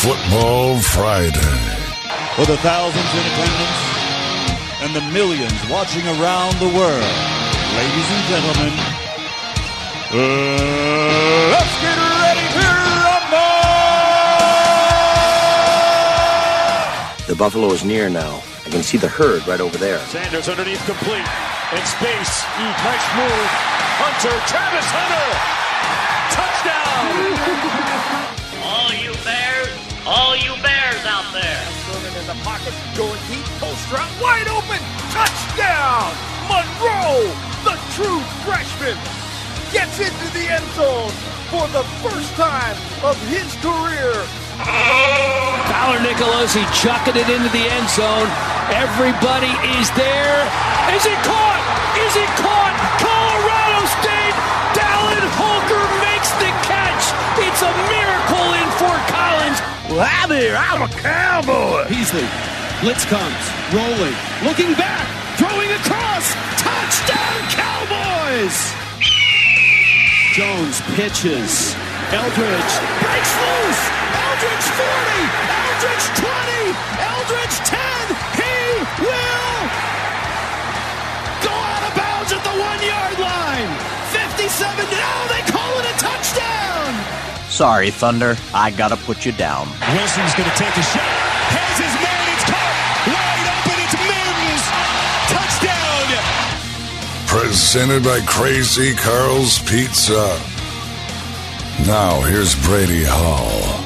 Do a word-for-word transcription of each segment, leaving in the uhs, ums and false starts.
Football Friday. For the thousands in attendance and the millions watching around the world, ladies and gentlemen, uh, let's get ready to rumble! The buffalo is near now. I can see the herd right over there. Sanders underneath, complete. In space. Ooh, nice move. Hunter, Travis Hunter! Touchdown! All you bears, all you bears out there. Thurman in the pocket, going deep, post route, wide open, touchdown! Monroe, the true freshman, gets into the end zone for the first time of his career. Fowler Nicolosi chucking it into the end zone. Everybody is there. Is it caught? Is it caught? Colorado State. Dallin Holker makes the catch. It's a miracle in Fort Collins. Well, hi there, I'm a cowboy. Beasley, blitz comes, rolling, looking back, throwing across. Touchdown Cowboys! Jones pitches. Eldridge breaks loose. Eldridge forty. Eldridge twenty. Eldridge ten. He will go out of bounds at the one-yard line. fifty-seven. Now they call it a touchdown. Sorry, Thunder. I gotta put you down. Wilson's going to take a shot. Has his man. It's caught. Wide open. It's Mims. Touchdown. Presented by Crazy Carl's Pizza. Now, here's Brady Hall.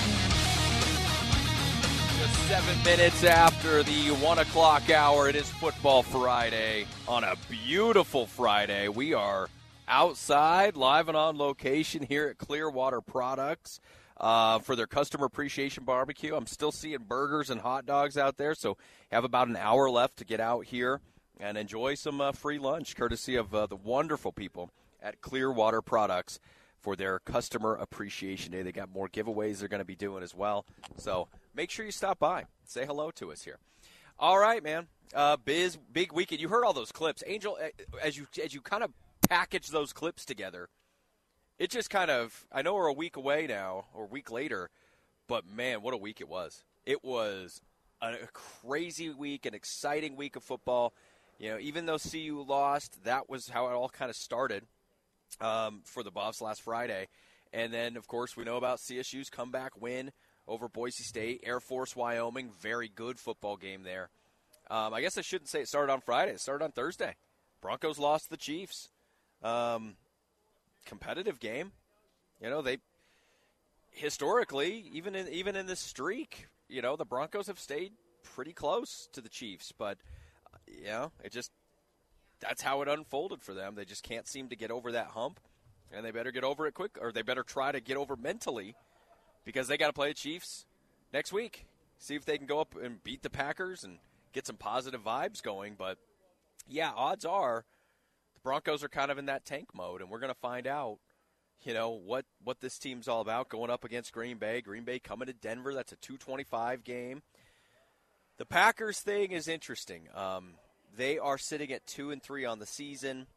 Seven minutes after the one o'clock hour, it is Football Friday. On a beautiful Friday, we are outside, live and on location here at Clearwater Products uh, for their Customer Appreciation Barbecue. I'm still seeing burgers and hot dogs out there, so have about an hour left to get out here and enjoy some uh, free lunch, courtesy of uh, the wonderful people at Clearwater Products for their Customer Appreciation Day. They got more giveaways they're going to be doing as well. So make sure you stop by. Say hello to us here. All right, man. Uh, biz, big weekend. You heard all those clips. Angel, as you as you kind of package those clips together, it just kind of, I know we're a week away now, or a week later, but, man, what a week it was. It was a crazy week, an exciting week of football. You know, even though C U lost, that was how it all kind of started. Um, for the Buffs last Friday. And then, of course, we know about C S U's comeback win over Boise State. Air Force Wyoming, very good football game there. Um, I guess I shouldn't say it started on Friday. It started on Thursday. Broncos lost to the Chiefs. Um, competitive game. You know, they historically, even in even in this streak, you know, the Broncos have stayed pretty close to the Chiefs. But, you know, it just that's how it unfolded for them. They just can't seem to get over that hump, and they better get over it quick, or they better try to get over mentally, because they got to play the Chiefs next week. See if they can go up and beat the Packers and get some positive vibes going. But, yeah, odds are the Broncos are kind of in that tank mode, and we're going to find out, you know, what, what this team's all about going up against Green Bay. Green Bay coming to Denver. That's a two twenty-five game. The Packers thing is interesting. Um They are sitting at two and three on the season.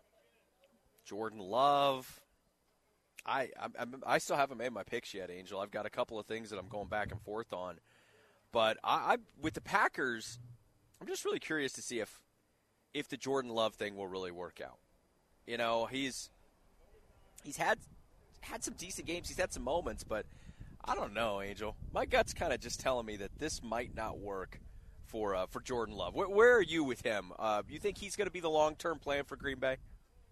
Jordan Love, I, I I still haven't made my picks yet, Angel. I've got a couple of things that I'm going back and forth on, but I, I with the Packers, I'm just really curious to see if if the Jordan Love thing will really work out. You know, he's he's had had some decent games. He's had some moments, but I don't know, Angel. My gut's kind of just telling me that this might not work for uh, for Jordan Love. Where, where are you with him? Uh, you think he's going to be the long-term plan for Green Bay?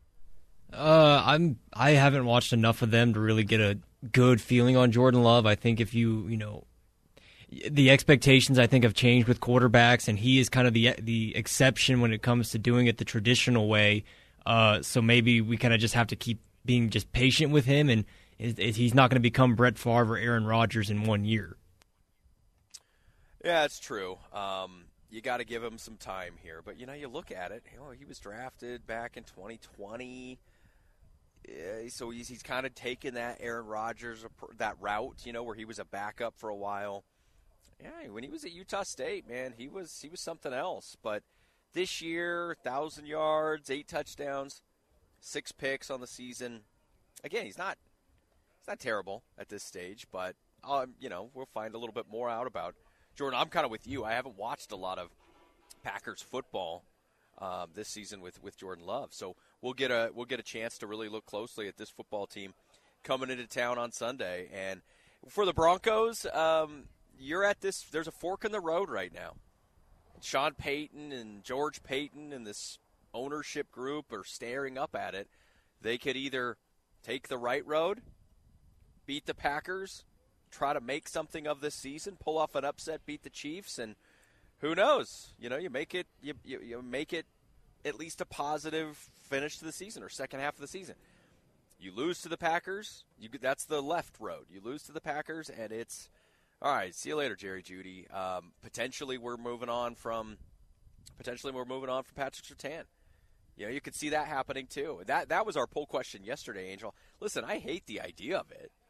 Uh, I'm. I haven't watched enough of them to really get a good feeling on Jordan Love. I think if you, you know, the expectations I think have changed with quarterbacks, and he is kind of the the exception when it comes to doing it the traditional way. Uh, so maybe we kind of just have to keep being just patient with him, and it, it, he's not going to become Brett Favre or Aaron Rodgers in one year. Yeah, it's true. Um, you got to give him some time here. But, you know, you look at it. You know, he was drafted back in twenty twenty. Yeah, so he's, he's kind of taken that Aaron Rodgers, that route, you know, where he was a backup for a while. Yeah, when he was at Utah State, man, he was he was something else. But this year, one thousand yards, eight touchdowns, six picks on the season. Again, he's not he's not terrible at this stage, but um, you know, we'll find a little bit more out about Jordan. I'm kind of with you. I haven't watched a lot of Packers football um, this season with, with Jordan Love, so we'll get a we'll get a chance to really look closely at this football team coming into town on Sunday. And for the Broncos, um, you're at this. There's a fork in the road right now. Sean Payton and George Payton and this ownership group are staring up at it. They could either take the right road, beat the Packers, try to make something of this season, pull off an upset, beat the Chiefs, and who knows? You know, you make it you, you, you make it at least a positive finish to the season or second half of the season. You lose to the Packers, you that's the left road. You lose to the Packers, and it's all right. See you later, Jerry Jeudy. Um, potentially, we're moving on from potentially we're moving on from Patrick Surtain. You know, you could see that happening too. That that was our poll question yesterday, Angel. Listen, I hate the idea of it,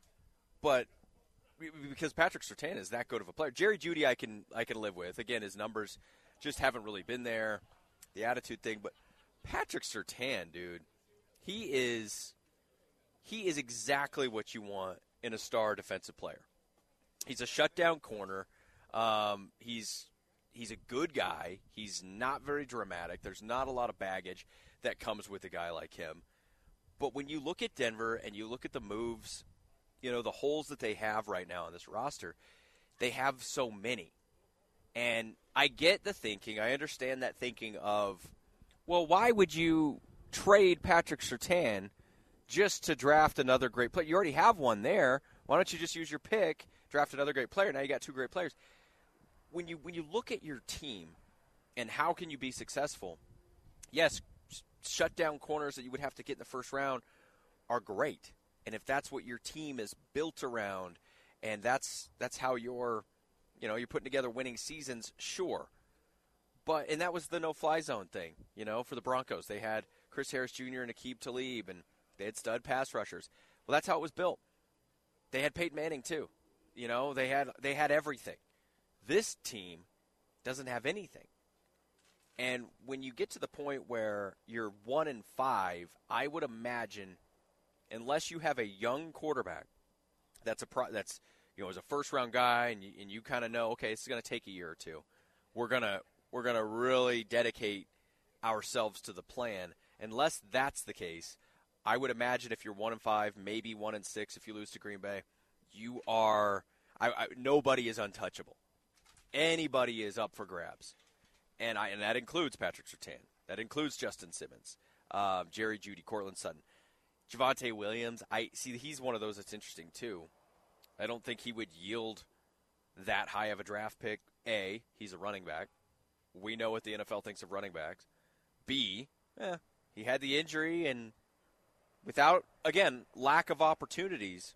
but because Patrick Surtain is that good of a player, Jerry Jeudy I can I can live with. Again, his numbers just haven't really been there, the attitude thing. But Patrick Surtain, dude, he is he is exactly what you want in a star defensive player. He's a shutdown corner. Um, he's he's a good guy. He's not very dramatic. There's not a lot of baggage that comes with a guy like him. But when you look at Denver and you look at the moves, you know, the holes that they have right now on this roster, they have so many. And I get the thinking. I understand that thinking of, well, why would you trade Patrick Surtain just to draft another great player? You already have one there. Why don't you just use your pick, draft another great player? Now you got two great players. When you when you look at your team and how can you be successful, yes, shut down corners that you would have to get in the first round are great. And if that's what your team is built around, and that's that's how you're, you know, you're putting together winning seasons, sure. But and that was the no-fly zone thing, you know, for the Broncos. They had Chris Harris Junior and Aqib Talib, and they had stud pass rushers. Well, that's how it was built. They had Peyton Manning too, you know. They had they had everything. This team doesn't have anything. And when you get to the point where you're one and five, I would imagine, unless you have a young quarterback, that's a pro, that's you know as a first round guy, and you, and you kind of know, okay, this is going to take a year or two. We're gonna we're gonna really dedicate ourselves to the plan. Unless that's the case, I would imagine if you're one and five, maybe one and six, if you lose to Green Bay, you are I, I, nobody is untouchable. Anybody is up for grabs, and I and that includes Patrick Surtain. That includes Justin Simmons, uh, Jerry Jeudy, Cortland Sutton. Javonte Williams, I see he's one of those that's interesting too. I don't think he would yield that high of a draft pick. A, he's a running back. We know what the N F L thinks of running backs. B, eh, he had the injury, and without, again, lack of opportunities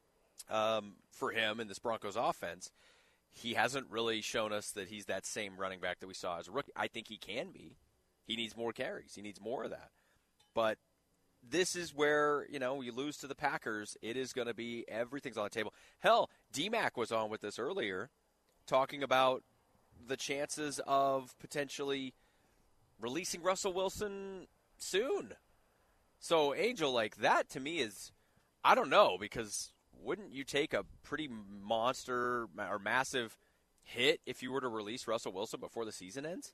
um, for him in this Broncos offense, he hasn't really shown us that he's that same running back that we saw as a rookie. I think he can be. He needs more carries. He needs more of that. But this is where, you know, you lose to the Packers, it is going to be everything's on the table. Hell, D-Mac was on with us earlier talking about the chances of potentially releasing Russell Wilson soon. So, Angel, like that to me is, I don't know, because wouldn't you take a pretty monster or massive hit if you were to release Russell Wilson before the season ends?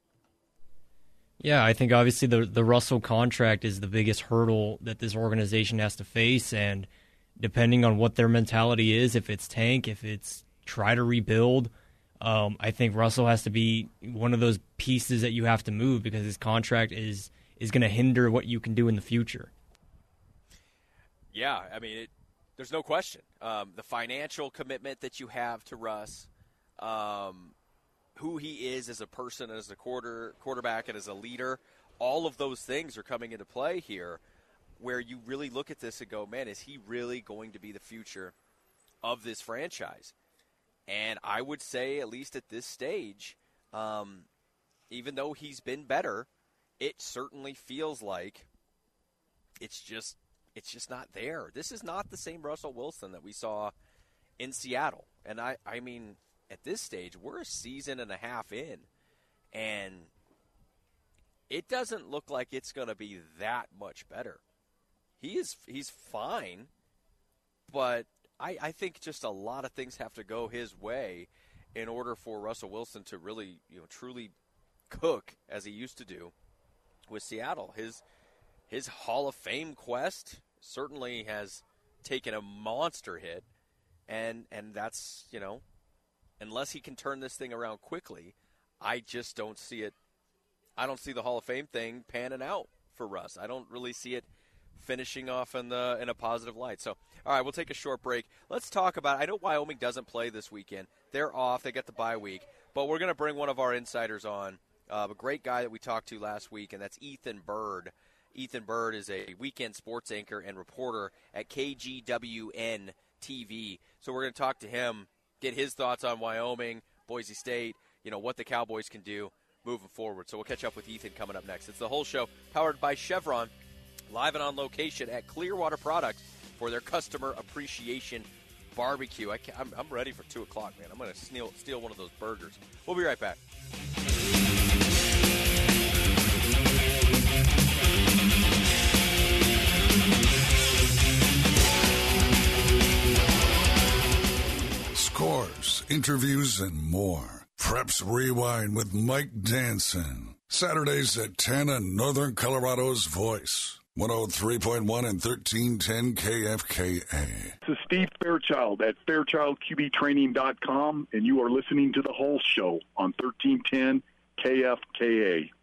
Yeah, I think obviously the the Russell contract is the biggest hurdle that this organization has to face, and depending on what their mentality is, if it's tank, if it's try to rebuild, um, I think Russell has to be one of those pieces that you have to move because his contract is is going to hinder what you can do in the future. Yeah, I mean, it, there's no question. Um, the financial commitment that you have to Russ, um, who he is as a person, as a quarter quarterback, and as a leader, all of those things are coming into play here where you really look at this and go, man, is he really going to be the future of this franchise? And I would say, at least at this stage, um, even though he's been better, it certainly feels like it's just it's just not there. This is not the same Russell Wilson that we saw in Seattle. And I, I mean, at this stage, we're a season and a half in, and it doesn't look like it's going to be that much better. He is he's fine, but I, I think just a lot of things have to go his way in order for Russell Wilson to really, you know, truly cook as he used to do with Seattle. His his Hall of Fame quest certainly has taken a monster hit, and and that's, you know, unless he can turn this thing around quickly, I just don't see it. I don't see the Hall of Fame thing panning out for Russ. I don't really see it finishing off in the in a positive light. So, all right, we'll take a short break. Let's talk about, I know Wyoming doesn't play this weekend. They're off. They get the bye week. But we're going to bring one of our insiders on, uh, a great guy that we talked to last week, and that's Ethan Bird. Ethan Bird is a weekend sports anchor and reporter at K G W N T V. So we're going to talk to him, get his thoughts on Wyoming, Boise State, you know, what the Cowboys can do moving forward. So we'll catch up with Ethan coming up next. It's The Whole Show, powered by Chevron, live and on location at Clearwater Products for their customer appreciation barbecue. I can't, I'm, I'm ready for two o'clock, man. I'm going to steal, steal one of those burgers. We'll be right back. Scores, interviews, and more. Preps Rewind with Mike Danson. Saturdays at ten on Northern Colorado's Voice. one oh three point one and thirteen ten K F K A. This is Steve Fairchild at Fairchild Q B Training dot com, and you are listening to The Whole Show on thirteen ten K F K A.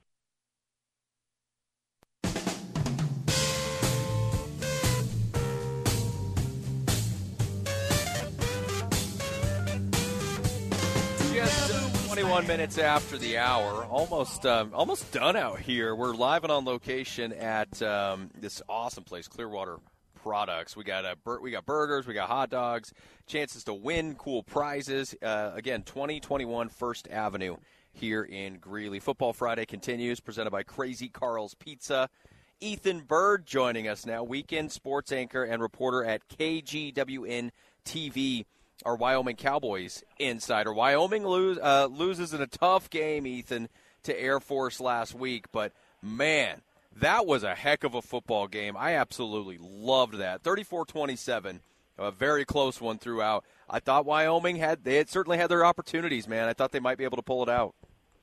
twenty-one minutes after the hour, almost um, almost done out here. We're live and on location at um, this awesome place, Clearwater Products. We got a bur- we got burgers, we got hot dogs, chances to win cool prizes. Uh, again, twenty twenty-one First Avenue here in Greeley. Football Friday continues, presented by Crazy Carl's Pizza. Ethan Bird joining us now, weekend sports anchor and reporter at K G W N T V. Our Wyoming Cowboys insider. Wyoming lose, uh, loses in a tough game, Ethan, to Air Force last week. But, man, that was a heck of a football game. I absolutely loved that. thirty-four twenty-seven, a very close one throughout. I thought Wyoming had – they had certainly had their opportunities, man. I thought they might be able to pull it out.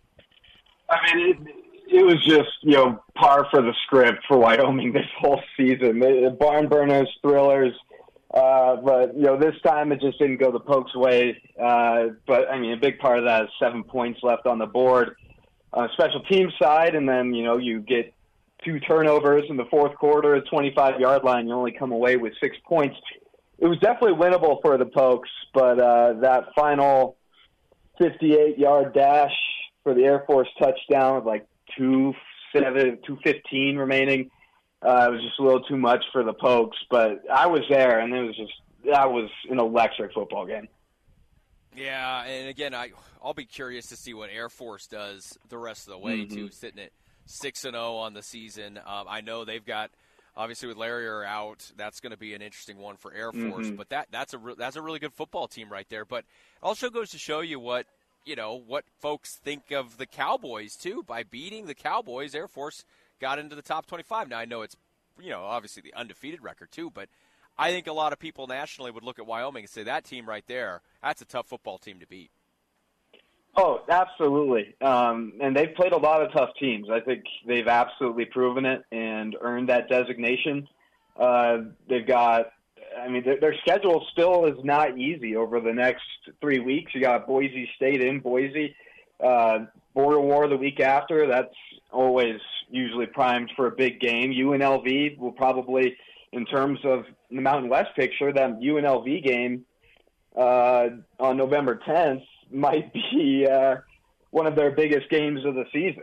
I mean, it, it was just, you know, par for the script for Wyoming this whole season. The barn burners, thrillers. Uh, but, you know, this time it just didn't go the Pokes' way. Uh, but, I mean, a big part of that is seven points left on the board on a special team side. And then, you know, you get two turnovers in the fourth quarter, a twenty-five-yard line. You only come away with six points. It was definitely winnable for the Pokes, but uh, that final fifty-eight-yard dash for the Air Force touchdown with like two seven, two fifteen remaining, Uh, it was just a little too much for the Pokes, but I was there, and it was just that was an electric football game. Yeah, and again, I I'll be curious to see what Air Force does the rest of the way Mm-hmm. too, sitting at six and zero on the season. Um, I know they've got obviously with Larrier out, that's going to be an interesting one for Air Force. Mm-hmm. But that that's a re- that's a really good football team right there. But also goes to show you what you know what folks think of the Cowboys too. By beating the Cowboys, Air Force got into the top twenty-five. Now, I know it's, you know, obviously the undefeated record, too, but I think a lot of people nationally would look at Wyoming and say that team right there, that's a tough football team to beat. Oh, absolutely. Um, and they've played a lot of tough teams. I think they've absolutely proven it and earned that designation. Uh, they've got, I mean, their, their schedule still is not easy over the next three weeks. You got Boise State in Boise, uh, Border War the week after. That's always usually primed for a big game. U N L V will probably, in terms of the Mountain West picture, that U N L V game uh, on November tenth might be uh, one of their biggest games of the season.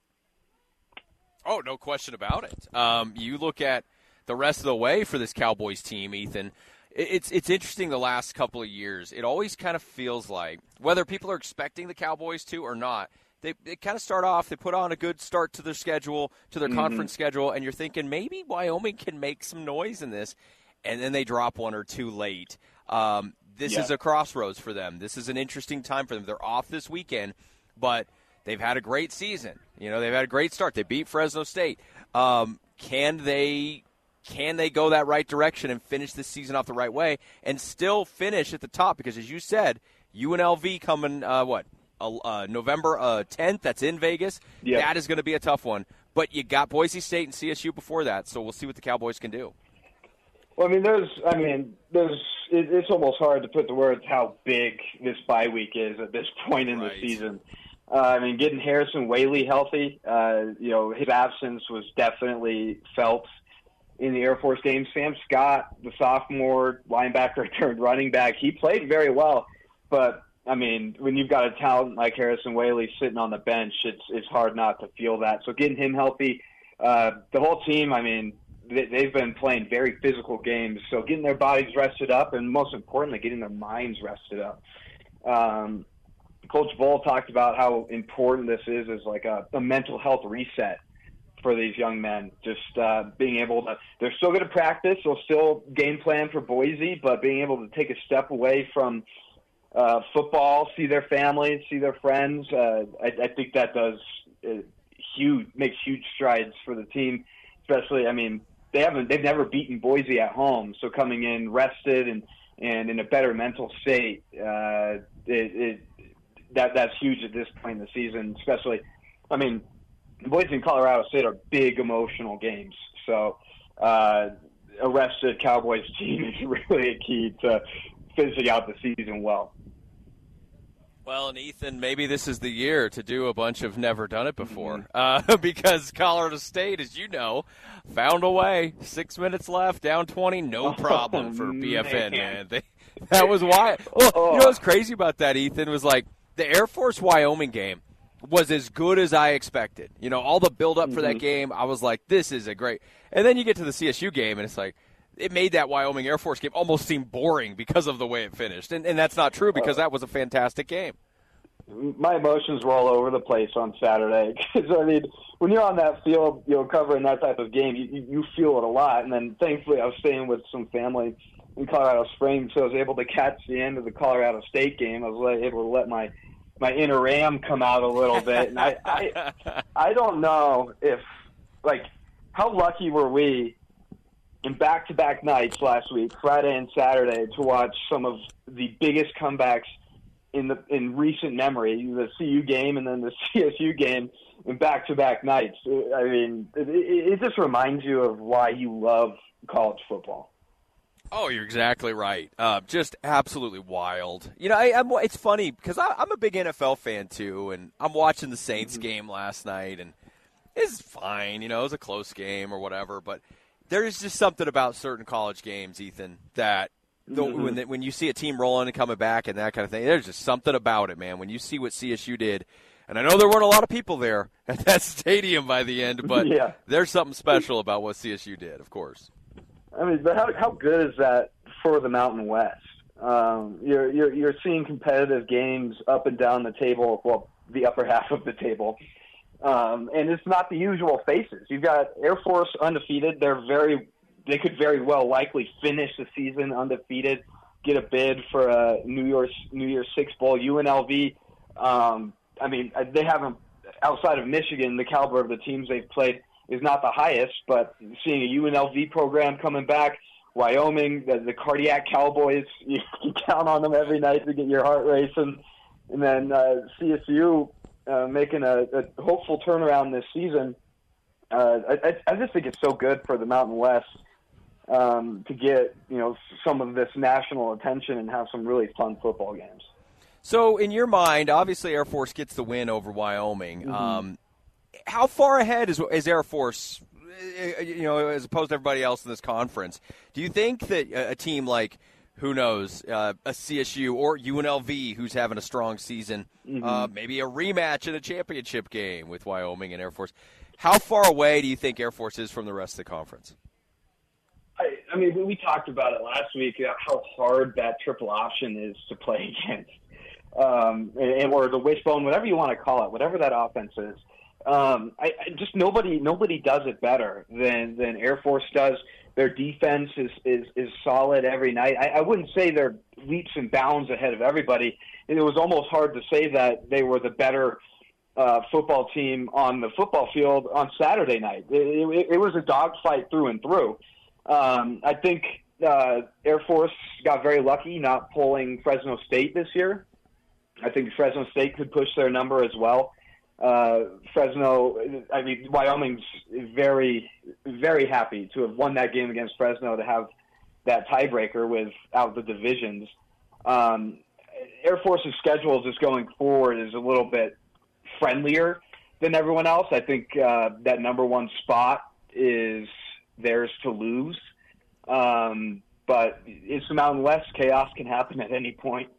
Oh, no question about it. Um, you look at the rest of the way for this Cowboys team, Ethan. It's it's interesting the last couple of years. It always kind of feels like, whether people are expecting the Cowboys to or not, They, they kind of start off, they put on a good start to their schedule, to their mm-hmm. conference schedule, and you're thinking maybe Wyoming can make some noise in this, and then they drop one or two late. Um, this yeah. is a crossroads for them. This is an interesting time for them. They're off this weekend, but they've had a great season. You know, they've had a great start. They beat Fresno State. Um, can they can they go that right direction and finish this season off the right way and still finish at the top? Because, as you said, U N L V coming, uh, what, uh, November uh, tenth, that's in Vegas. Yep. That is going to be a tough one. But you got Boise State and C S U before that, so we'll see what the Cowboys can do. Well, I mean, there's, I mean, there's, it, it's almost hard to put the words how big this bye week is at this point in right. the season. Uh, I mean, getting Harrison Whaley healthy, uh, you know, his absence was definitely felt in the Air Force game. Sam Scott, the sophomore linebacker turned running back, he played very well. But, I mean, when you've got a talent like Harrison Whaley sitting on the bench, it's it's hard not to feel that. So getting him healthy, uh, the whole team, I mean, they've been playing very physical games, so getting their bodies rested up and, most importantly, getting their minds rested up. Um, Coach Bull talked about how important this is as like a, a mental health reset for these young men. Just uh, being able to – they're still going to practice. They'll still game plan for Boise, but being able to take a step away from uh, football, see their families, see their friends, uh, I, I think that does uh, huge – makes huge strides for the team, especially – I mean – They haven't. They've never beaten Boise at home, so coming in rested and, and in a better mental state, uh, it, it that that's huge at this point in the season. Especially, I mean, Boise and Colorado State are big emotional games, so uh, a rested Cowboys team is really a key to finishing out the season well. Well, and Ethan, maybe this is the year to do a bunch of never done it before, uh, because Colorado State, as you know, found a way. Six minutes left, down twenty, no problem for B F N, man. They, that was why. Well, you know what's crazy about that, Ethan, was like the Air Force Wyoming game was as good as I expected. You know, all the build-up for that game, I was like, this is a great. And then you get to the C S U game, and it's like, it made that Wyoming Air Force game almost seem boring because of the way it finished. And, and that's not true because that was a fantastic game. My emotions were all over the place on Saturday. Because, I mean, when you're on that field, you know, covering that type of game, you, you feel it a lot. And then, thankfully, I was staying with some family in Colorado Springs, so I was able to catch the end of the Colorado State game. I was able to let my, my inner Ram come out a little bit. And I, I, I don't know if, like, how lucky were we in back-to-back nights last week, Friday and Saturday, to watch some of the biggest comebacks in the in recent memory, the C U game and then the C S U game in back-to-back nights. I mean, it, it just reminds you of why you love college football. Oh, you're exactly right. Uh, just absolutely wild. You know, I, I'm, it's funny because I, I'm a big N F L fan too, and I'm watching the Saints mm-hmm. game last night, and it's fine. You know, it was a close game or whatever, but there's just something about certain college games, Ethan, that the, mm-hmm. when, the, when you see a team rolling and coming back and that kind of thing, there's just something about it, man. When you see what C S U did, and I know there weren't a lot of people there at that stadium by the end, but yeah. there's something special about what C S U did, of course. I mean, but how how good is that for the Mountain West? Um, you're you're you're seeing competitive games up and down the table, well, the upper half of the table. Um, and it's not the usual faces. You've got Air Force undefeated. They're very, they could very well likely finish the season undefeated, get a bid for a New Year's New Year's Six bowl. U N L V, um, I mean, they haven't, outside of Michigan, the caliber of the teams they've played is not the highest. But seeing a U N L V program coming back, Wyoming, the, the cardiac Cowboys, you can count on them every night to get your heart racing, and then uh, C S U. Uh, making a, a hopeful turnaround this season. Uh, I, I just think it's so good for the Mountain West um, to get, you know, some of this national attention and have some really fun football games. So, in your mind, obviously Air Force gets the win over Wyoming. Mm-hmm. Um, how far ahead is, is Air Force, you know, as opposed to everybody else in this conference? Do you think that a, a team like, who knows, uh, a C S U or U N L V who's having a strong season, mm-hmm. uh, maybe a rematch in a championship game with Wyoming and Air Force. How far away do you think Air Force is from the rest of the conference? I, I mean, we talked about it last week, how hard that triple option is to play against, um, and, or the wishbone, whatever you want to call it, whatever that offense is. Um, I, I just nobody nobody does it better than, than Air Force does. Their defense is, is, is solid every night. I, I wouldn't say they're leaps and bounds ahead of everybody. It was almost hard to say that they were the better uh, football team on the football field on Saturday night. It, it, it was a dogfight through and through. Um, I think uh, Air Force got very lucky not pulling Fresno State this year. I think Fresno State could push their number as well. Uh, Fresno, I mean, Wyoming's very, very happy to have won that game against Fresno, to have that tiebreaker without the divisions. Um, Air Force's schedule just going forward is a little bit friendlier than everyone else. I think uh, that number one spot is theirs to lose. Um, but it's the Mountain West. Chaos can happen at any point.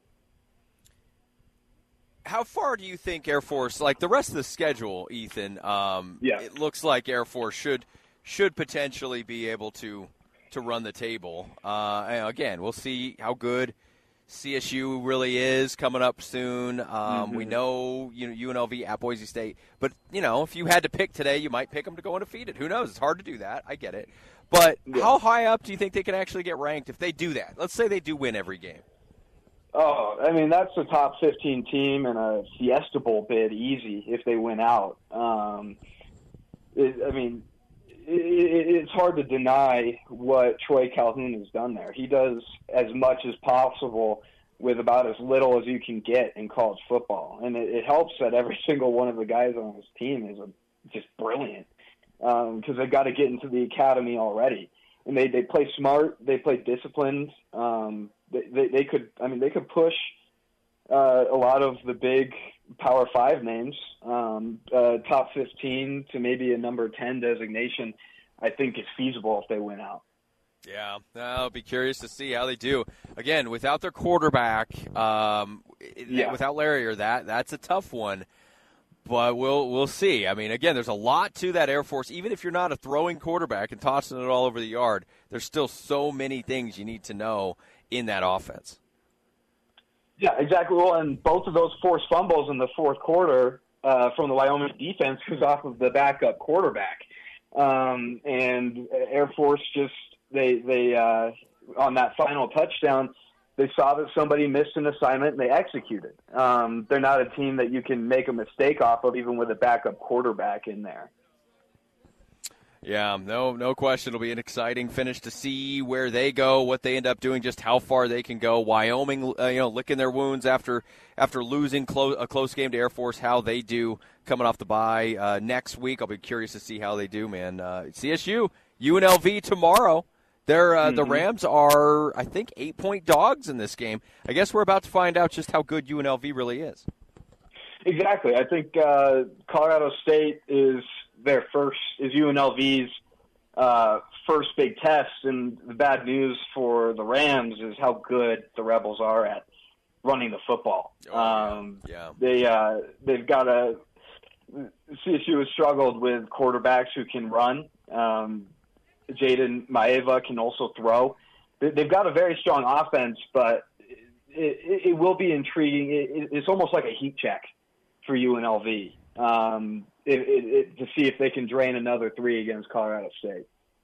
How far do you think Air Force, like the rest of the schedule, Ethan, um, yeah. it looks like Air Force should should potentially be able to to run the table. Uh, and again, we'll see how good C S U really is coming up soon. Um, mm-hmm. We know, you know U N L V at Boise State. But, you know, if you had to pick today, you might pick them to go undefeated. Who knows? It's hard to do that. I get it. But yeah. How high up do you think they can actually get ranked if they do that? Let's say they do win every game. Oh, I mean, that's a top fifteen team and a Fiesta Bowl bid easy if they win out. Um, it, I mean, it, it, it's hard to deny what Troy Calhoun has done there. He does as much as possible with about as little as you can get in college football. And it, it helps that every single one of the guys on his team is a, just brilliant because um, they've got to get into the academy already. And they, they play smart, they play disciplined. Um, they, they, they could, I mean, they could push uh, a lot of the big Power Five names, um, uh, top fifteen to maybe a number ten designation. I think is feasible if they win out. Yeah, I'll be curious to see how they do. Again, without their quarterback, um, yeah. without Larry or that, that's a tough one. But we'll we'll see. I mean, again, there's a lot to that Air Force. Even if you're not a throwing quarterback and tossing it all over the yard, there's still so many things you need to know in that offense. Yeah, exactly. Well, and both of those forced fumbles in the fourth quarter uh, from the Wyoming defense was off of the backup quarterback. Um, and Air Force just, they, they uh, on that final touchdown, they saw that somebody missed an assignment and they executed. Um, they're not a team that you can make a mistake off of, even with a backup quarterback in there. Yeah, no, no question. It'll be an exciting finish to see where they go, what they end up doing, just how far they can go. Wyoming, uh, you know, licking their wounds after after losing close, a close game to Air Force. How they do coming off the bye uh, next week. I'll be curious to see how they do, man. Uh, C S U, U N L V tomorrow. They're, uh, mm-hmm. The Rams are, I think, eight-point dogs in this game. I guess we're about to find out just how good U N L V really is. Exactly. I think uh, Colorado State is their first, is U N L V's uh, first big test, and the bad news for the Rams is how good the Rebels are at running the football. Oh, um, yeah. They, uh, they've got a C S U has struggled with quarterbacks who can run. Um, Jaden Maeva can also throw. They've got a very strong offense, but it, it, it will be intriguing. It, it's almost like a heat check for U N L V um, it, it, it, to see if they can drain another three against Colorado State.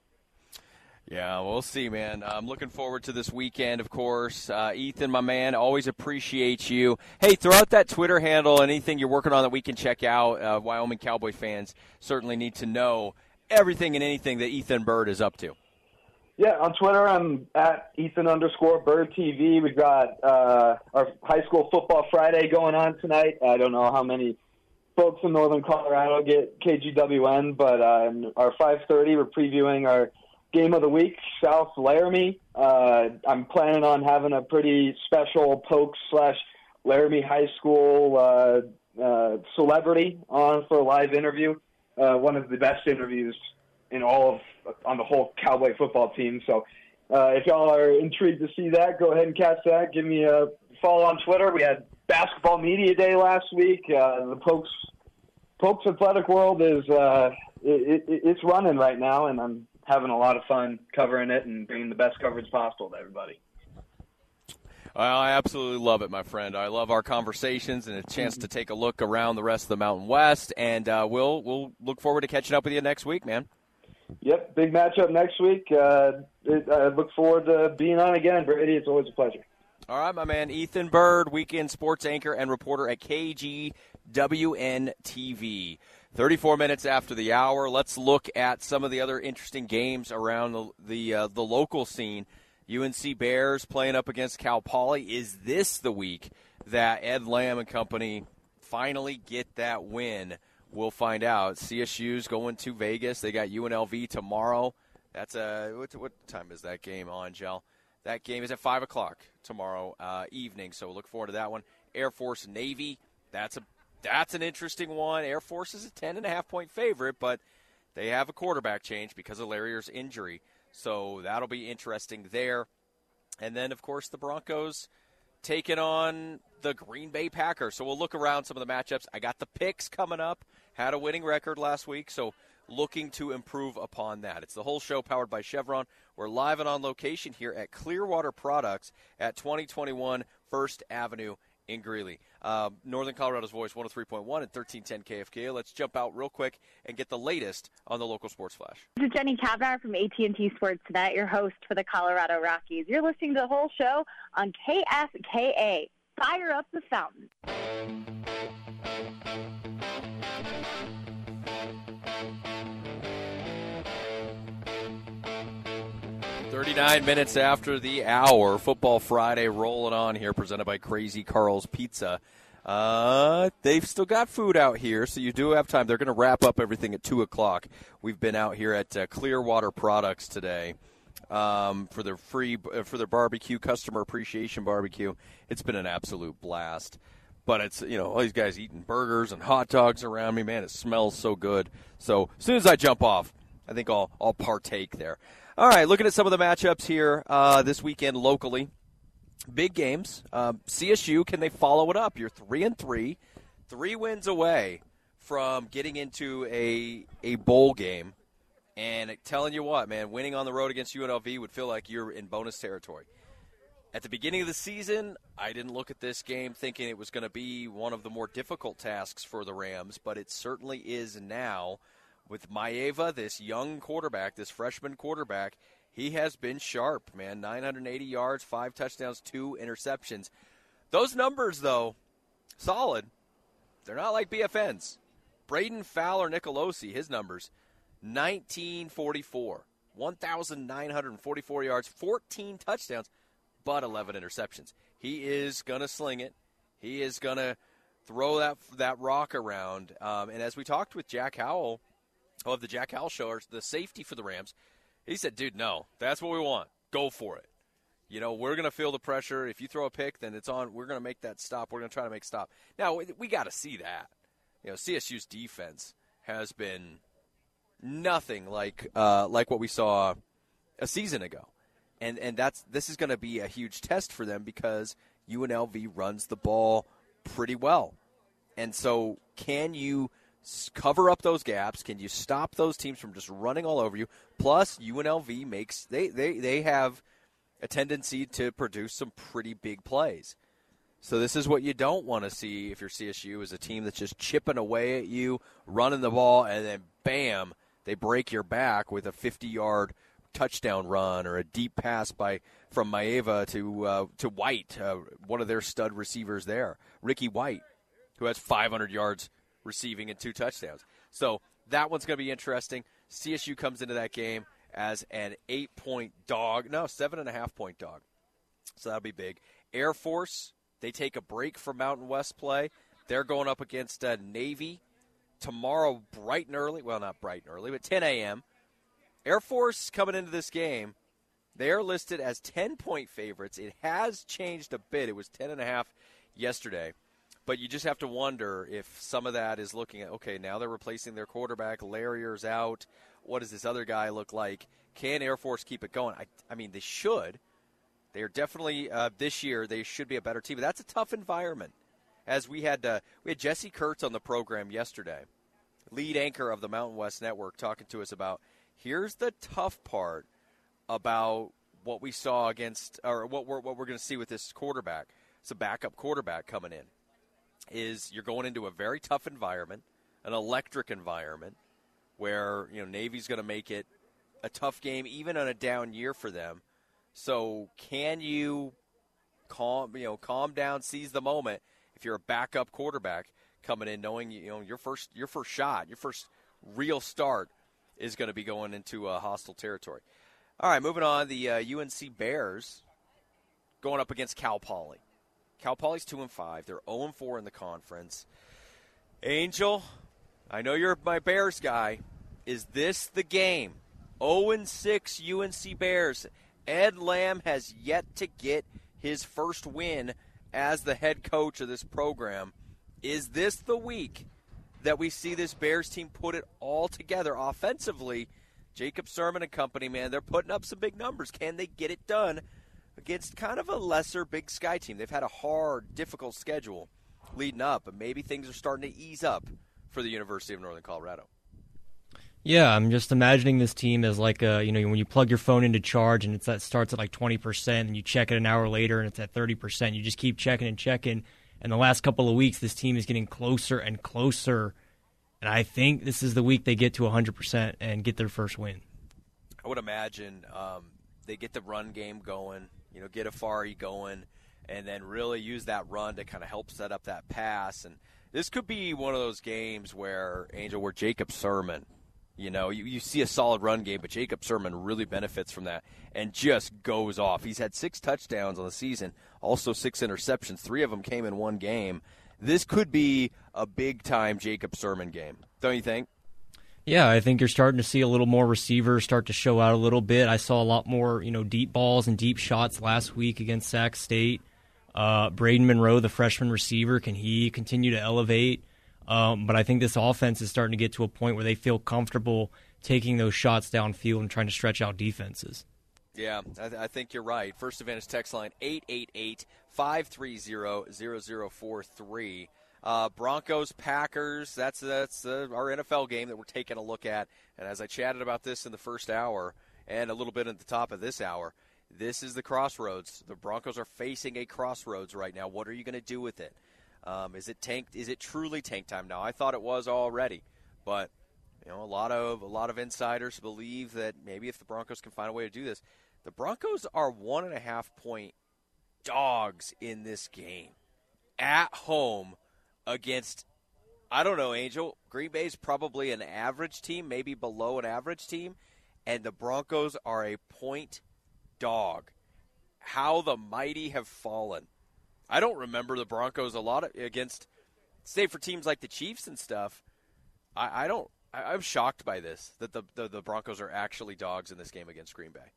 Yeah, we'll see, man. I'm looking forward to this weekend, of course. Uh, Ethan, my man, always appreciate you. Hey, throw out that Twitter handle, anything you're working on that we can check out. Uh, Wyoming Cowboy fans certainly need to know everything and anything that Ethan Bird is up to. Yeah, on Twitter, I'm at Ethan underscore Bird T V. We've got uh, our high school football Friday going on tonight. I don't know how many folks in northern Colorado get K G W N, but uh, our five thirty, we're previewing our game of the week, South Laramie. Uh, I'm planning on having a pretty special Pokes slash Laramie High School uh, uh, celebrity on for a live interview. Uh, one of the best interviews in all of on the whole Cowboy football team. So uh, if y'all are intrigued to see that, go ahead and catch that. Give me a follow on Twitter. We had Basketball Media Day last week. Uh, the Pokes Pokes Athletic World is uh, it, it, it's running right now, and I'm having a lot of fun covering it and bringing the best coverage possible to everybody. Well, I absolutely love it, my friend. I love our conversations and a chance to take a look around the rest of the Mountain West, and uh, we'll we'll look forward to catching up with you next week, man. Yep, big matchup next week. Uh, it, I look forward to being on again, Brady. It's always a pleasure. All right, my man. Ethan Bird, weekend sports anchor and reporter at K G W N T V. thirty-four minutes after the hour. Let's look at some of the other interesting games around the the, uh, the local scene. U N C Bears playing up against Cal Poly. Is this the week that Ed Lamb and company finally get that win? We'll find out. C S U's going to Vegas. They got U N L V tomorrow. That's a what, what time is that game on, Jell? That game is at five o'clock tomorrow uh, evening, so look forward to that one. Air Force Navy. That's a that's an interesting one. Air Force is a ten and a half point favorite, but they have a quarterback change because of Larrier's injury. So that'll be interesting there. And then, of course, the Broncos taking on the Green Bay Packers. So we'll look around some of the matchups. I got the picks coming up. Had a winning record last week, so looking to improve upon that. It's the whole show powered by Chevron. We're live and on location here at Clearwater Products at twenty twenty-one First Avenue in Greeley. Uh, Northern Colorado's Voice, one oh three point one and thirteen ten K F K A. Let's jump out real quick and get the latest on the local sports flash. This is Jenny Kavnar from A T and T Sportsnet, your host for the Colorado Rockies. You're listening to the whole show on K F K A. Fire up the fountain. thirty-nine minutes after the hour, Football Friday rolling on here, presented by Crazy Carl's Pizza. Uh, they've still got food out here, so you do have time. They're going to wrap up everything at two o'clock. We've been out here at uh, Clearwater Products today um, for their free uh, for their barbecue, customer appreciation barbecue. It's been an absolute blast. But it's, you know, all these guys eating burgers and hot dogs around me. Man, it smells so good. So as soon as I jump off, I think I'll, I'll partake there. All right, looking at some of the matchups here uh, this weekend locally. Big games. Um, C S U, can they follow it up? You're three and three, three wins away from getting into a a bowl game. And telling you what, man, winning on the road against U N L V would feel like you're in bonus territory. At the beginning of the season, I didn't look at this game thinking it was going to be one of the more difficult tasks for the Rams, but it certainly is now. With Maeva, this young quarterback, this freshman quarterback, he has been sharp, man. nine hundred eighty yards, five touchdowns, two interceptions. Those numbers, though, solid. They're not like B F N's. Braden Fowler Nicolosi, his numbers, nineteen forty-four, one thousand nine hundred forty-four yards, fourteen touchdowns, but eleven interceptions. He is going to sling it. He is going to throw that that rock around. Um, and as we talked with Jack Howell, of the Jack Howell Show, the safety for the Rams, he said, dude, no, that's what we want. Go for it. You know, we're going to feel the pressure. If you throw a pick, then it's on. We're going to make that stop. We're going to try to make stop. Now, we, we got to see that. You know, C S U's defense has been nothing like uh, like what we saw a season ago. And and that's this is going to be a huge test for them because U N L V runs the ball pretty well. And so can you cover up those gaps? Can you stop those teams from just running all over you? Plus, U N L V makes they, they, they have a tendency to produce some pretty big plays. So this is what you don't want to see if you're C S U, is a team that's just chipping away at you, running the ball, and then bam, they break your back with a fifty-yard touchdown run or a deep pass by from Maeva to uh, to White, uh, one of their stud receivers there, Ricky White, who has five hundred yards receiving and two touchdowns. So that one's going to be interesting. C S U comes into that game as an eight-point dog. No, seven and a half point dog. So that'll be big. Air Force, they take a break from Mountain West play. They're going up against uh, Navy tomorrow bright and early. Well, not bright and early, but ten a.m. Air Force coming into this game, they are listed as ten-point favorites. It has changed a bit. It was ten and a half yesterday. But you just have to wonder if some of that is looking at, okay, now they're replacing their quarterback. Larrier's out. What does this other guy look like? Can Air Force keep it going? I, I mean, they should. They are definitely, uh, this year, they should be a better team. But that's a tough environment. As we had uh, we had Jesse Kurtz on the program yesterday, lead anchor of the Mountain West Network, talking to us about, here's the tough part about what we saw against, or what we're, what we're going to see with this quarterback. It's a backup quarterback coming in. Is you're going into a very tough environment, an electric environment, where, you know, Navy's going to make it a tough game, even on a down year for them. So can you calm, you know, calm down, seize the moment if you're a backup quarterback? coming in, knowing you know your first your first shot, your first real start is going to be going into uh, hostile territory. All right, moving on. The uh, U N C Bears going up against Cal Poly. Cal Poly's two and five. They're zero and four in the conference. Angel, I know you're my Bears guy. Is this the game? zero and six U N C Bears. Ed Lamb has yet to get his first win as the head coach of this program. Is this the week that we see this Bears team put it all together offensively? Jacob Sirmon and company, man, they're putting up some big numbers. Can they get it done against kind of a lesser Big Sky team? They've had a hard, difficult schedule leading up, but maybe things are starting to ease up for the University of Northern Colorado. Yeah, I'm just imagining this team as like a, you know, when you plug your phone into charge and it's that starts at like twenty percent and you check it an hour later and it's at thirty percent. You just keep checking and checking. And the last couple of weeks, this team is getting closer and closer. And I think this is the week they get to one hundred percent and get their first win. I would imagine um, they get the run game going, you know, get Afari going, and then really use that run to kind of help set up that pass. And this could be one of those games where, Angel, where Jacob Sirmon, you know, you, you see a solid run game, but Jacob Sirmon really benefits from that and just goes off. He's had six touchdowns on the season, also six interceptions. Three of them came in one game. This could be a big-time Jacob Sirmon game, don't you think? Yeah, I think you're starting to see a little more receivers start to show out a little bit. I saw a lot more, you know, deep balls and deep shots last week against Sac State. Uh, Braden Monroe, the freshman receiver, can he continue to elevate? Um, but I think this offense is starting to get to a point where they feel comfortable taking those shots downfield and trying to stretch out defenses. Yeah, I, th- I think you're right. First Advantage text line eight eight eight, five three zero, zero zero four three. Uh, Broncos, Packers, that's that's uh, our N F L game that we're taking a look at. And as I chatted about this in the first hour and a little bit at the top of this hour, this is the crossroads. The Broncos are facing a crossroads right now. What are you going to do with it? Um, is it tank? Is it truly tank time now? I thought it was already, but you know, a lot of a lot of insiders believe that maybe if the Broncos can find a way to do this, the Broncos are one and a half point dogs in this game at home against, I don't know, Angel. Green Bay's probably an average team, maybe below an average team, and the Broncos are a point dog. How the mighty have fallen. I don't remember the Broncos a lot of, against, say, for teams like the Chiefs and stuff. I, I don't. I, I'm shocked by this, that the, the the Broncos are actually dogs in this game against Green Bay.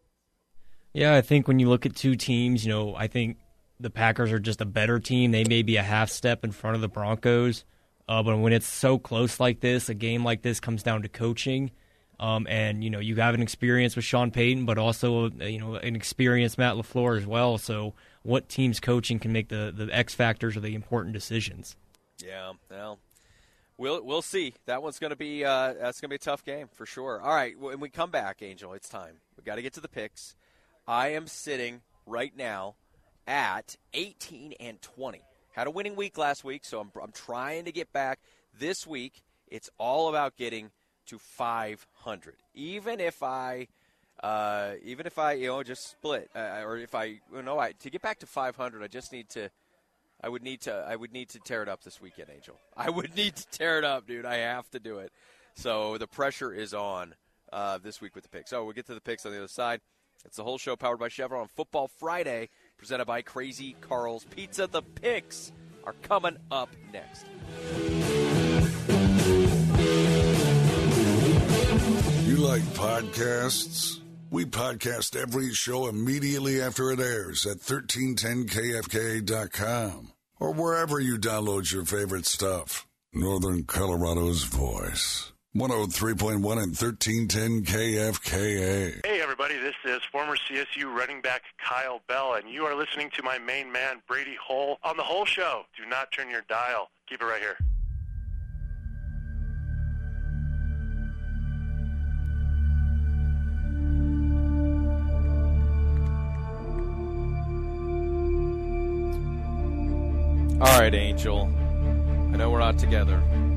Yeah, I think when you look at two teams, you know, I think the Packers are just a better team. They may be a half step in front of the Broncos, uh, but when it's so close like this, a game like this comes down to coaching. Um, and, you know, you have an experience with Sean Payton, but also, you know, an experienced Matt LaFleur as well. So what team's coaching can make the, the X factors or the important decisions? Yeah, well, we'll we'll see. That one's going to be uh, that's going to be a tough game for sure. All right, when we come back, Angel, it's time. We got to get to the picks. I am sitting right now at eighteen and twenty. Had a winning week last week, so I'm I'm trying to get back this week. It's all about getting to five hundred. Even if I, uh, even if I, you know, just split, uh, or if I, you know, I to get back to five hundred, I just need to, I would need to, I would need to tear it up this weekend, Angel. I would need to tear it up, dude. I have to do it. So the pressure is on uh, this week with the picks. So we'll get to the picks on the other side. It's the whole show powered by Chevron on Football Friday, presented by Crazy Carl's Pizza. The picks are coming up next. You like podcasts? We podcast every show immediately after it airs at thirteen ten K F K A dot com or wherever you download your favorite stuff. Northern Colorado's voice. one oh three point one and thirteen ten K F K A. Hey, everybody. This is former C S U running back Kyle Bell, and you are listening to my main man, Brady Hull, on The Whole Show. Do not turn your dial. Keep it right here. All right, Angel. I know we're not together,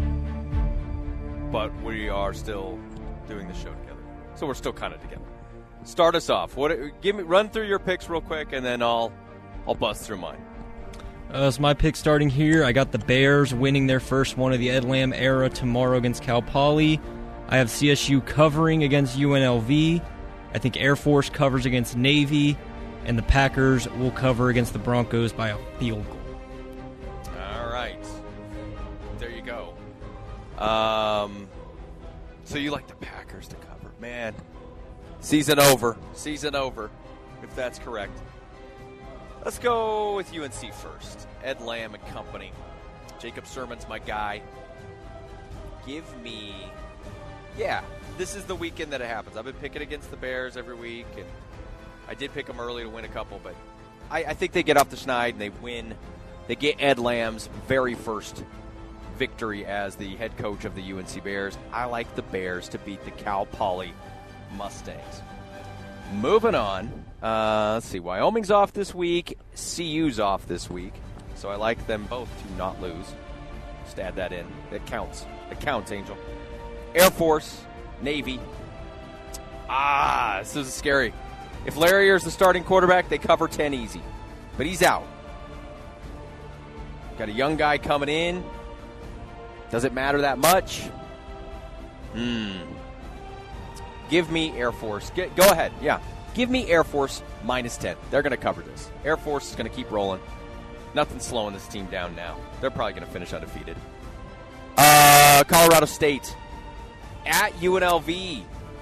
but we are still doing the show together. So we're still kind of together. Start us off. What? Give me run through your picks real quick, and then I'll I'll bust through mine. Uh, so my pick starting here, I got the Bears winning their first one of the Ed Lamb era tomorrow against Cal Poly. I have C S U covering against U N L V. I think Air Force covers against Navy. And the Packers will cover against the Broncos by a field goal. All right. There you go. Um, so you like the Packers to cover. Man, season over. Season over, if that's correct. Let's go with U N C first. Ed Lamb and company. Jacob Sermon's my guy. Give me... Yeah, this is the weekend that it happens. I've been picking against the Bears every week, and I did pick them early to win a couple, but I, I think they get off the schneid and they win. They get Ed Lamb's very first victory as the head coach of the U N C Bears. I like the Bears to beat the Cal Poly Mustangs. Moving on. Uh, let's see. Wyoming's off this week. C U's off this week. So I like them both to not lose. Just add that in. It counts. It counts, Angel. Air Force, Navy. Ah, this is scary. If Larrier's the starting quarterback, they cover ten easy. But he's out. Got a young guy coming in. Does it matter that much? Hmm. Give me Air Force. Get, go ahead. Yeah. Give me Air Force minus ten. They're going to cover this. Air Force is going to keep rolling. Nothing's slowing this team down now. They're probably going to finish undefeated. Uh, Colorado State at U N L V.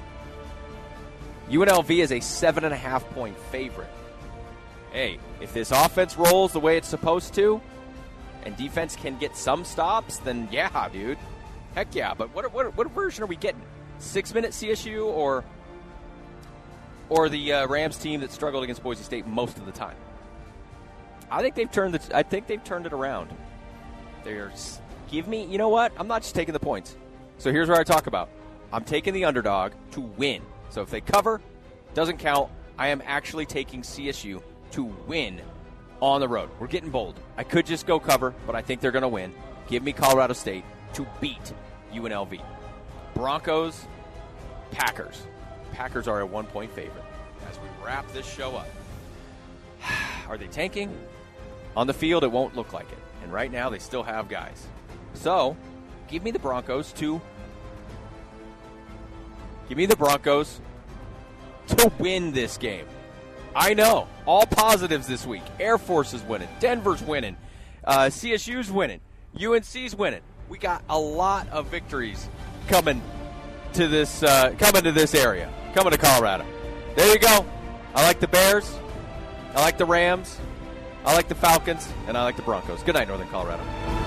U N L V is a seven and a half point favorite. Hey, if this offense rolls the way it's supposed to, and defense can get some stops, then yeah, dude. Heck yeah. But what what what version are we getting? Six minute C S U or or the uh, Rams team that struggled against Boise State most of the time? I think they've turned the, I think they've turned it around. They're give me. You know what? I'm not just taking the points. So here's where I talk about. I'm taking the underdog to win. So if they cover, doesn't count. I am actually taking C S U to win on the road. We're getting bold. I could just go cover, but I think they're going to win. Give me Colorado State to beat U N L V. Broncos, Packers. Packers are a one-point favorite as we wrap this show up. Are they tanking? On the field, it won't look like it. And right now, they still have guys. So, give me the Broncos to... Give me the Broncos to win this game. I know. All positives this week. Air Force is winning. Denver's winning. Uh, C S U's winning. U N C's winning. We got a lot of victories coming to this uh, coming to this area. Coming to Colorado. There you go. I like the Bears. I like the Rams. I like the Falcons. And I like the Broncos. Good night, Northern Colorado.